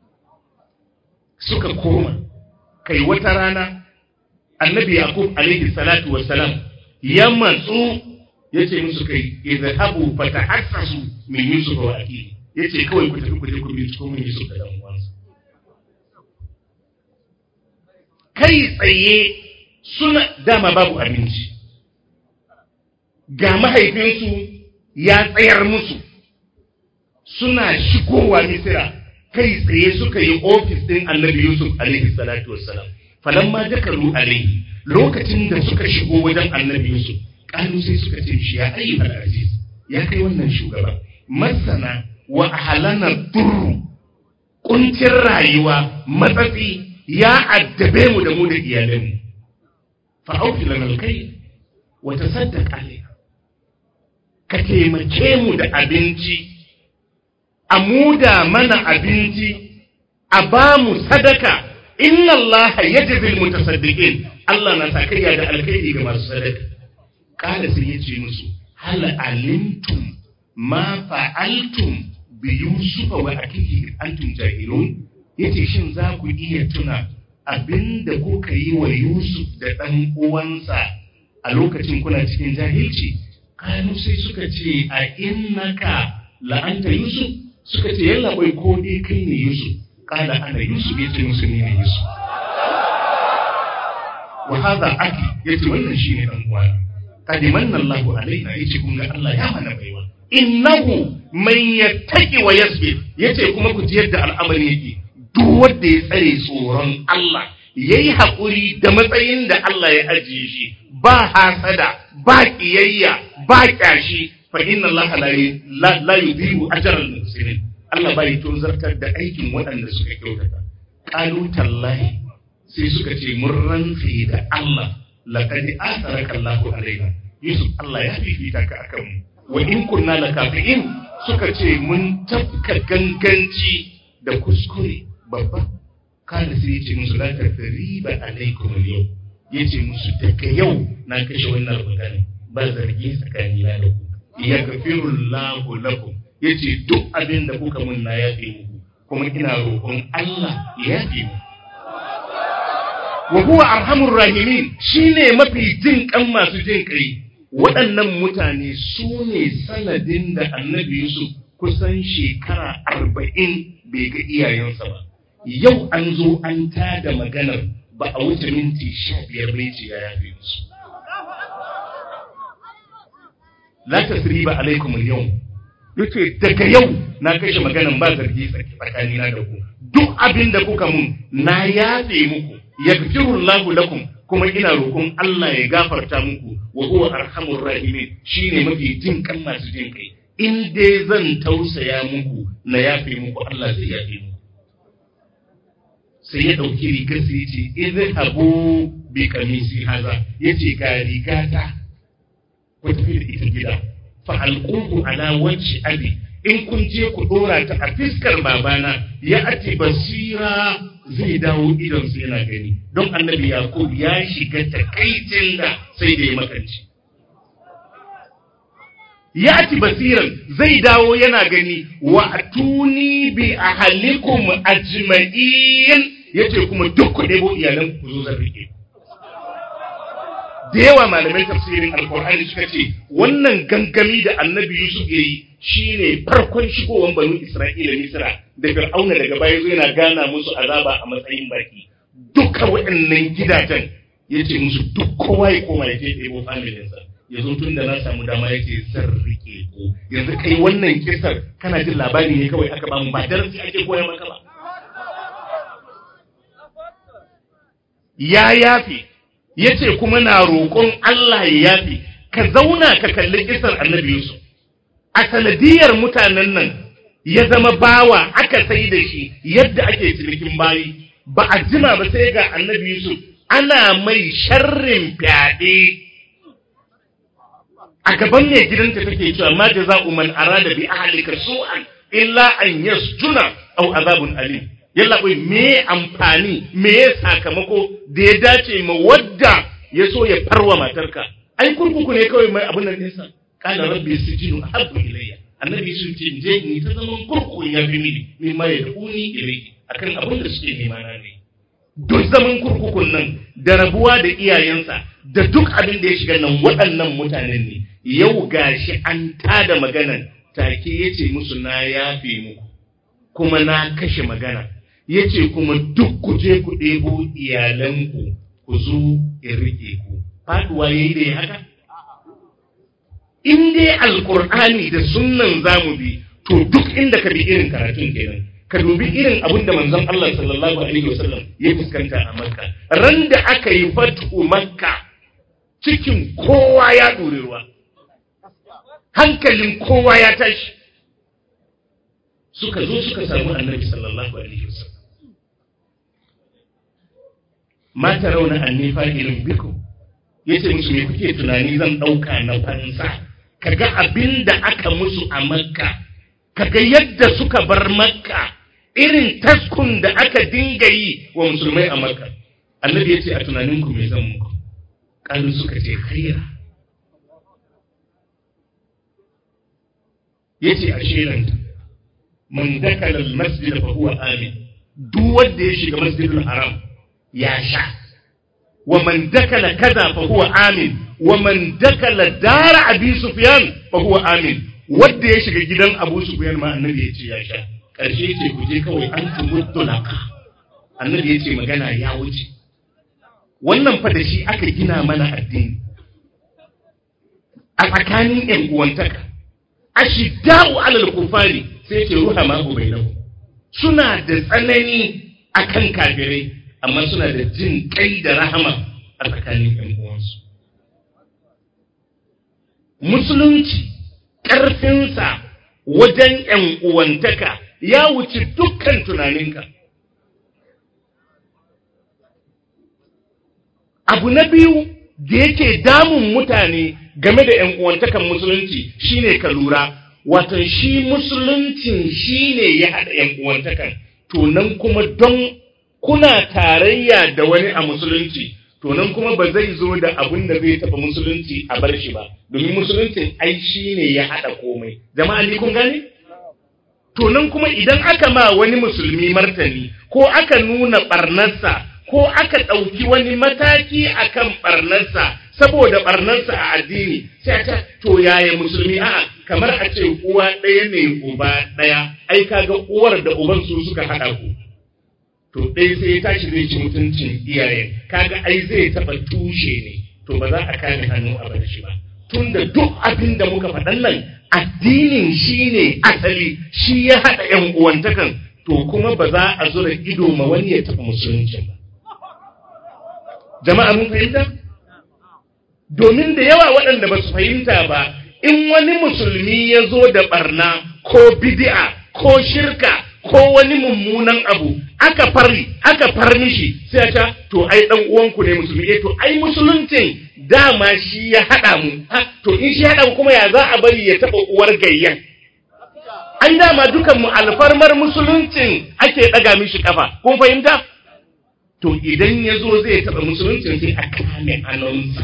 suka koma kai wata rana annabi Yaqub alaihi salatu wassalam ya matsu yace musu kai idhabu fatahassasu min Yusuf wa akhi yace kawai ku tafi ku je ku binciko min Yusuf da dan uwansa kai tsaye suna dama babu abinci ga mahaifinsu ya tsayar musu suna shigowa Misira kai tsaye suka yi ofis din annabi Yusuf alaihi salatu wassalam falamma dakaru alaihi lokacin da suka shigo wajen annabi Yusuf kalu sai suka ce shi ya ayyuhal aziz ya kai wannan shugaba masana wa ahlana durru kuncin rayuwa matsatsi ya addabe mu da mu da iyalanmu fa auki lana alkayl wa tasaddaq alayna ka taimake mu da abinci a muda mana abinci a ba mu sadaka inna Allah yajzil mutasaddiqin Allah na sakayya da alkhairi ga masu sadaka kada sai yace musu hal alimtum ma fa'altum bi yusufa wa akihi antum jahilun yace shin za ku iya tuna abinda kuka yi wa Yusuf da dan uwansa a lokacin kuna cikin jahilci kanu sai suka ce a innaka la anta Yusuf suka ce yalla bai ko dai kai ne Yusuf kala ana Yusuf yace musu ni ne Yusuf wa hada aki yace wannan shine dan uwana kadimanna Allahu alaina yace kun ga Allah ya mana baiwa innahu man yattaqi wa yasbir yace kuma ku ji yadda al'amari yake duk wanda ya tsare tsoron Allah yayi hakuri da matsayin da Allah ya ajiye shi ba hasada ba kiyayya ba kyashi fa inna Allah la la yudhi'u ajra al-muhsinin Allah bai tozartar da aikin waɗanda suka kyautata qalu tallahi sai suka ce mun rantsi da Allah laqad atharaka Allahu alaina Yusuf Allah ya fifita ka akan mu wa in kunna lakafiin suka ce mun tafka ganganci da kuskure babba kana sai yace musu la tasriba alaikum al-yawm yace musu daga yau na kashe wannan magana ba zargi tsakani na da ku yaghfirullahu lakum yace duk abin da kuka mun na yafe muku kuma ina roƙon Allah ya yafe muku wa huwa arhamur rahimin shine mafi jin kan masu jin kai waɗannan mutane su ne sanadin da annabi Yusuf kusan shekara arba'in bai ga iyayensa ba yau an zo an tada maganar ba a wuce minti sha biyar bai ce ya yafe musu la tasriba alaikum al-yawm yace daga yau na kashe maganar ba zargi tsakanina da ku duk abin da kuka mun na yafe muku yaghfirullahu lakum kuma ina roƙon Allah ya gafarta muku wa huwa arhamur rahimin shine mafi jin kan masu jin kai in dai zan tausaya muku na yafe muku Allah zai yafe muku sai ya dauki rigar sai yace idhabu bi kamisi haza yace ga rigata ku tafi da ita gida fa alquhu ala wajhi abi in kun je ku dora ta a fiskar babana ya ati basira zai dawo idon su yana gani don annabi Yakub ya shiga takaicin da sai da ya makanci ya ati basiran zai dawo yana gani wa atuni bi ahlikum ajma'in yace kuma duk ku debo iyalan ku zo zan rike da yawa malaman tafsirin alqur'ani suka ce wannan gangami da annabi Yusuf yayi shine farkon shigowar banu Isra'ila Misra da Fir'auna daga baya zo yana gana musu azaba a matsayin baki duka waɗannan gidajen yace musu duk kowa ya koma ya je ɗebo familin sa yazo tun da na samu dama yace zan rike ku yanzu kai wannan kisar kana jin labari ne kawai aka ba mu ba darasi ake koya maka ba ya yafi yace kuma na roƙon Allah ya yafi ka zauna ka kalli kisar Annabi Yusuf a sanadiyar mutanen nan ya zama bawa aka sai da shi yadda ake cinikin bayi ba a jima ba sai ga Annabi Yusuf ana mai sharrin fyaɗe a gaban mai gidanta take cewa ma jaza'u man arada bi ahlika su'an illa an yasjuna aw azabun alim. Yalla bai me amfani me sakamako da ya dace ma wadda ya so ya farwa matarka. Ai kurkuku ne kawai mai abun nan ɗinsa. Kana rabbi sijinu ahabbu ilayya. Annabi sun ce je ni ta zaman kurkuku ya fi mini min ma ya duni ilayhi akan abin da suke nema na ne. Duk zaman kurkukun nan da rabuwa da iyayensa da duk abin da ya shiga nan waɗannan mutanen ne. Yau gashi an tada maganan take yace musu na yafe muku kuma na kashe magana. Yace kuma duk ku je ku ɗebo iyalanku ku zo in rike ku. Faduwa yayi da haka? In dai alkur'ani da sunnan zamu bi to duk inda ka bi irin karatun kenan. Ka dubi irin abin da manzon Allah sallallahu alaihi wasallam ya fuskanta a Makka. Ran da aka yi fatu Makka cikin kowa ya dore ruwa. Hankalin kowa ya tashi. Suka zo suka samu Annabi sallallahu alaihi wasallam. Ma tarawna anni fa'ilun bikum. Yace musu me kuke tunani zan dauka na fansa? Kaga abinda aka musu a Makka. Kaga yadda suka bar Makka. Irin taskun da aka dinga yi wa musulmai a Makka. Annabi yace a tunaninku me zan muku? Kalu suka ce khaira. Yace a shelanta man dakala al-masjid fa huwa amin. Duk wanda ya shiga masjidul haram ya sha. Wa man dakala kaza fa huwa amin. Wa man dakala dara Abi Sufyan fa huwa amin. Wanda ya shiga gidan Abu Sufyan ma annabi yace ya sha. Karshe ce ku je kawai an tumutulaka. Annabi yace magana ya wuce. Wannan fa da shi aka gina mana addini. A tsakanin ƴan uwantaka. Ashidda'u 'alal kufari sai ce ruhama bainahu. Suna da tsanani akan kafirai amma suna da jin kai da rahama a tsakanin ƴan uwansu. Musulunci ƙarfinsa wajen ƴan uwantaka ya wuce dukkan tunaninka. Abu na biyu da yake damun mutane game da ƴan uwantakan musulunci shine ka lura, wato shi musuluncin shine ya haɗa ƴan uwantakan, to nan kuma don kuna tarayya da wani a musulunci, to nan kuma ba zai zo da abin da zai taɓa musulunci a bar shi ba, domin musuluncin ai shine ya haɗa komai. Jama'a ni kun gane? To nan kuma idan aka ma wani musulmi martani ko aka nuna ɓarnarsa ko aka ɗauki wani mataki akan ɓarnarsa saboda ɓarnarsa a addini, sai ta to yaya musulmi a'a kamar a ce uwa ɗaya ne uba ɗaya, ai kaga uwar da uban su suka haɗa ku. To ɗaya sai ya tashi zai ci mutuncin iyayen, kaga ai zai taɓa tushe ne, to ba za a kame hannu a bar shi ba. Tunda duk abin da muka faɗan nan addinin shi ne asali, shi ya haɗa ‘yan uwantakan, to kuma ba za a zura ido ma wani ya taɓa musuluncin ba. Jama'a mun fahimta? Domin da yawa waɗanda ba su fahimta ba, in wani musulmi ya zo da ɓarna ko bid'a ko shirka ko wani mummunan abu, aka farri, aka far mishi, sai ta to ai ɗan uwanku ne musulmi, eh to ai musuluncin dama shi ya haɗa mu, ha to in shi ya haɗa mu kuma ya za a bari ya taɓa uwar gayyan. Ai dama dukan mu alfarmar musuluncin ake ɗaga mishi kafa, kun fahimta? To idan ya zo zai taɓa musuluncin sai a kame hannunsa.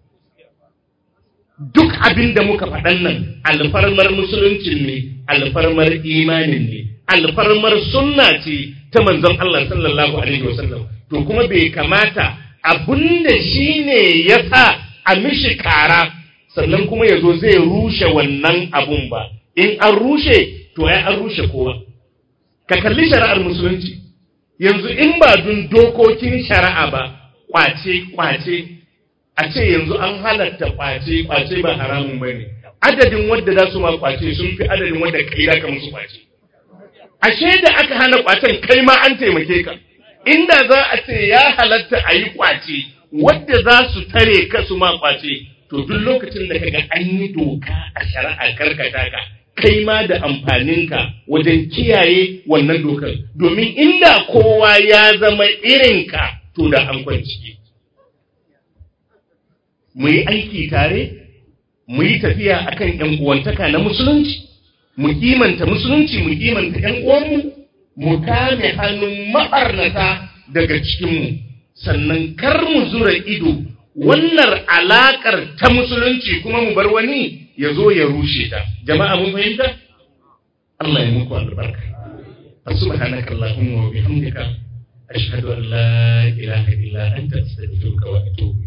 Duk abin da muka faɗan nan alfarmar musuluncin ne, alfarmar imanin ne, alfarmar sunna ce ta manzon Allah sallallahu alaihi wasallam. To kuma bai kamata abinda shi ne ya sa a mishi kara sannan kuma ya zo zai rushe wannan abun ba. In an rushe, to ya an rushe kowa. Ka kalli shari'ar musulunci. Yanzu in ba dun dokokin shari'a ba, kwace kwace a ce yanzu an halatta kwace kwace ba haramun bane. Adadin wanda za su ma kwace sun fi adadin wanda kai da ka musu kwace. Ashe da aka hana kwacen kai ma an taimake ka. Inda za a ce ya halatta a yi kwace, wadda za su tare ka su ma kwace, to duk lokacin da kaga an yi doka a shari'a karkata ka, kai ma da amfaninka wajen kiyaye wannan dokar. Domin inda kowa ya zama irinka, to da an kwanci. Mu yi aiki tare, mu yi tafiya akan ƴan uwantaka na musulunci, mu kimanta musulunci, mu kimanta ƴan uwanmu, mu kame hannun maɓarnata daga cikinmu, sannan kar mu zura ido wannan alaƙar ta musulunci kuma mu bar wani ya zo ya rushe ta. Jama'a mun fahimta? Allah ya muku albarka. Subhanaka Allahumma wa bihamdika ashhadu an la ilaha illa anta astaghfiruka wa atubu